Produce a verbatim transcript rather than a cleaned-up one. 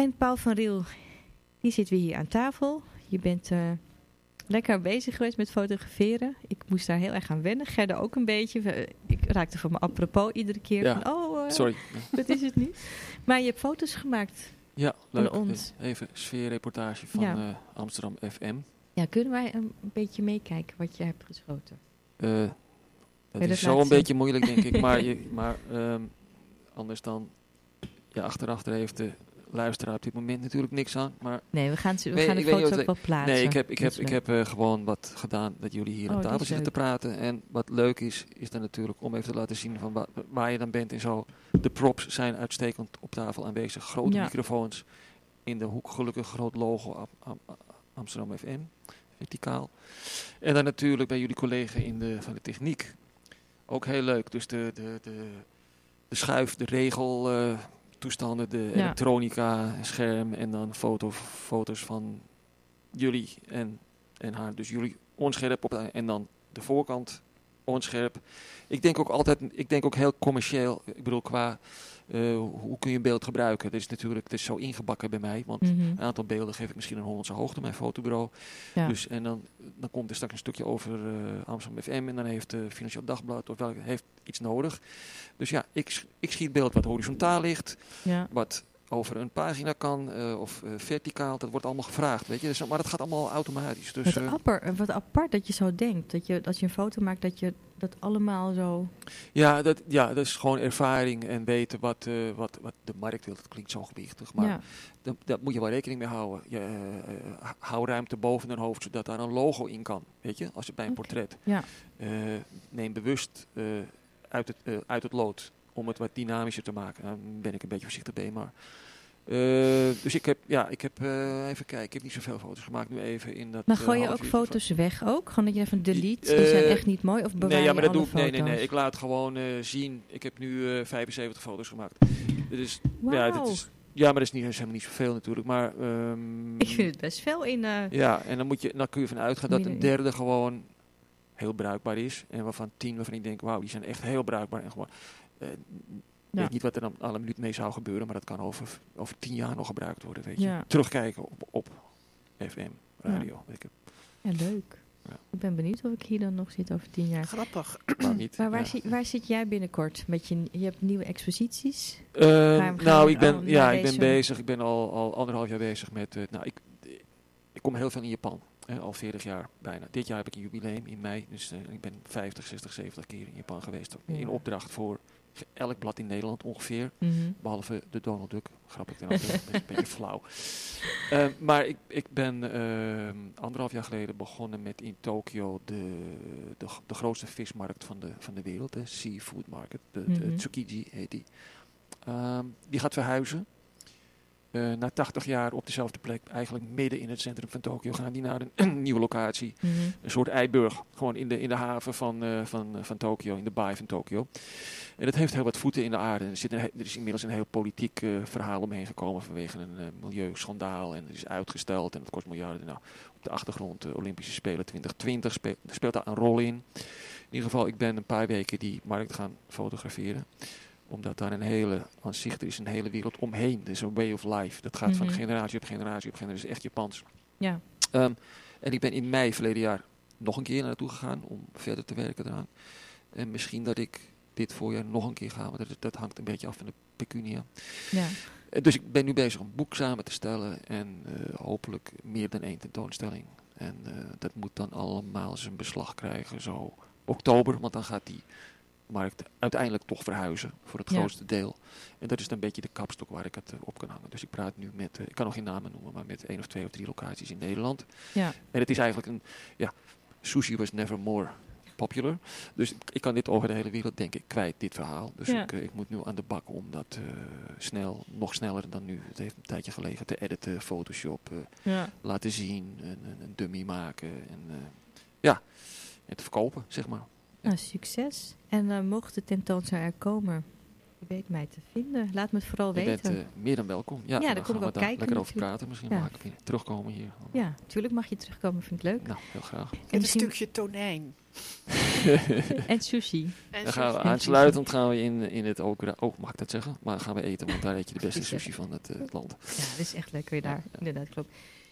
En Paul van Riel, die zit weer hier aan tafel. Je bent uh, lekker bezig geweest met fotograferen. Ik moest daar heel erg aan wennen. Gerda ook een beetje. Ik raakte van me apropos iedere keer. Ja, van, oh, uh, sorry. Dat is het niet. Maar je hebt foto's gemaakt. Ja, leuk. Van ons. Even een sfeerreportage van ja. uh, Amsterdam F M. Ja, kunnen wij een beetje meekijken wat je hebt geschoten? Uh, dat is zo een zien? beetje moeilijk, denk ik. Maar, je, maar um, anders dan... Ja, achteraf heeft de luisteraar op dit moment natuurlijk niks aan. Maar nee, we gaan, we nee, gaan de foto's ook wel plaatsen. Nee, ik heb, ik heb, ik heb uh, gewoon wat gedaan dat jullie hier oh, aan tafel zitten leuk. te praten. En wat leuk is, is dan natuurlijk om even te laten zien van wa- waar je dan bent en zo. De props zijn uitstekend op tafel aanwezig. Grote ja. microfoons. In de hoek gelukkig groot logo Am- Am- Amsterdam F M. Verticaal. En dan natuurlijk bij jullie collega in de, van de techniek. Ook heel leuk. Dus de, de, de, de schuif, de regel... Uh, toestanden, de ja. elektronica, scherm en dan foto, foto's van jullie en, en haar. Dus jullie onscherp op en dan de voorkant onscherp. Ik denk ook altijd, ik denk ook heel commercieel. Ik bedoel qua uh, hoe kun je een beeld gebruiken. Dat is natuurlijk, het is zo ingebakken bij mij, want mm-hmm. een aantal beelden geef ik misschien een Hollandse hoogte, mijn fotobureau. Ja. Dus en dan, dan komt er straks een stukje over uh, Amsterdam F M en dan heeft het uh, Financieel Dagblad of welke heeft iets nodig. Dus ja, ik, ik schiet beeld wat horizontaal ligt, ja. wat over een pagina kan uh, of uh, verticaal, dat wordt allemaal gevraagd, weet je. Dus, maar dat gaat allemaal automatisch. Dus, wat, uh, apart, wat apart dat je zo denkt, dat je als je een foto maakt dat je dat allemaal zo... Ja, dat, ja, dat is gewoon ervaring en weten wat, uh, wat, wat de markt wil. Dat klinkt zo gewichtig, maar ja. dat, dat moet je wel rekening mee houden. Je, uh, hou ruimte boven hun hoofd, zodat daar een logo in kan, weet je, als je bij een okay. portret. Ja. Uh, neem bewust uh, uit, het, uh, uit het lood om het wat dynamischer te maken. Daar ben ik een beetje voorzichtig bij, maar... Uh, dus ik heb, ja, ik heb, uh, even kijken, ik heb niet zoveel foto's gemaakt nu even in dat... Maar gooi je uh, ook foto's van... weg ook? Gewoon dat je even delete, uh, die zijn echt niet mooi? Of bewaar nee, ja, maar dat doe ik, nee, nee, nee, ik laat gewoon uh, zien, ik heb nu uh, vijfenzeventig foto's gemaakt. Dit is, wow. ja, dit is, ja, maar dat is, niet, dat is helemaal niet zoveel natuurlijk, maar... Um, ik vind het best veel in... Uh, ja, en dan, moet je, dan kun je van uitgaan dat een derde gewoon heel bruikbaar is. En waarvan tien waarvan ik denk, wauw, die zijn echt heel bruikbaar en gewoon... Uh, Ik ja. weet niet wat er dan alle minuut mee zou gebeuren, maar dat kan over, over tien jaar nog gebruikt worden. Weet je. Ja. Terugkijken op, op F M, radio. Ja, weet ik. Ja leuk. Ja. Ik ben benieuwd of ik hier dan nog zit over tien jaar. Grappig. Maar, niet, maar waar, ja. zit, waar zit jij binnenkort? Met je, je hebt nieuwe exposities? Uh, gaan, gaan nou, ik ben, ja, ik ben deze... bezig. Ik ben al, al anderhalf jaar bezig met... Uh, nou, ik, ik kom heel veel in Japan. Hè, al veertig jaar bijna. Dit jaar heb ik een jubileum in mei. Dus uh, ik ben vijftig, zestig, zeventig keer in Japan geweest. Ja. In opdracht voor... elk blad in Nederland ongeveer, mm-hmm. behalve de Donald Duck, grappig dan ook, een beetje, beetje flauw. Uh, maar ik, ik ben uh, anderhalf jaar geleden begonnen met in Tokio de, de, de grootste vismarkt van de, van de wereld, de Seafood Market, de, mm-hmm. de Tsukiji heet die. Uh, die gaat verhuizen. Uh, na tachtig jaar op dezelfde plek, eigenlijk midden in het centrum van Tokio, gaan die naar een, een nieuwe locatie. Mm-hmm. Een soort eiburg, gewoon in de, in de haven van, uh, van, uh, van Tokio, in de baai van Tokio. En dat heeft heel wat voeten in de aarde. Er, zit een, er is inmiddels een heel politiek uh, verhaal omheen gekomen vanwege een uh, milieuschandaal. En het is uitgesteld en het kost miljarden. Nou, op de achtergrond de uh, Olympische Spelen twintig twintig speelt, speelt daar een rol in. In ieder geval, ik ben een paar weken die markt gaan fotograferen. Omdat daar een hele, aan zich, er is een hele wereld omheen. Er is een way of life. Dat gaat mm-hmm. van generatie op generatie op generatie. Dat is echt Japans. Ja. Um, en ik ben in mei verleden jaar nog een keer naartoe gegaan om verder te werken eraan. En misschien dat ik dit voorjaar nog een keer ga. Want dat, dat hangt een beetje af van de pecunia. Ja. Uh, dus ik ben nu bezig om een boek samen te stellen. En uh, hopelijk meer dan één tentoonstelling. En uh, dat moet dan allemaal zijn beslag krijgen. Zo oktober, want dan gaat die... markt uiteindelijk toch verhuizen voor het ja. grootste deel. En dat is dan een beetje de kapstok waar ik het uh, op kan hangen. Dus ik praat nu met, uh, ik kan nog geen namen noemen, maar met één of twee of drie locaties in Nederland. Ja. En het is eigenlijk een, ja, sushi was never more popular. Dus ik, ik kan dit over de hele wereld, denk ik, kwijt, dit verhaal. Dus ja. ik, uh, ik moet nu aan de bak om dat uh, snel, nog sneller dan nu, het heeft een tijdje gelegen, te editen, Photoshop, uh, ja. laten zien, een, een dummy maken en uh, ja, en te verkopen, zeg maar. Nou, succes. En uh, mocht de tentoonstelling er komen, je weet mij te vinden. Laat me het vooral je weten. Je bent uh, meer dan welkom. Ja, ja dan, dan kom gaan ik ook we kijken. daar lekker over praten. Misschien ja. mag ik weer terugkomen hier. Ja, natuurlijk mag je terugkomen. Vind ik leuk. Nou, heel graag. En, en misschien... een stukje tonijn. en sushi. En dan gaan we aansluitend gaan we in, in het ook, oh, mag ik dat zeggen? Maar gaan we eten, want daar eet je de beste sushi van het, uh, het land. Ja, dat is echt lekker daar. Ja. Inderdaad, klopt.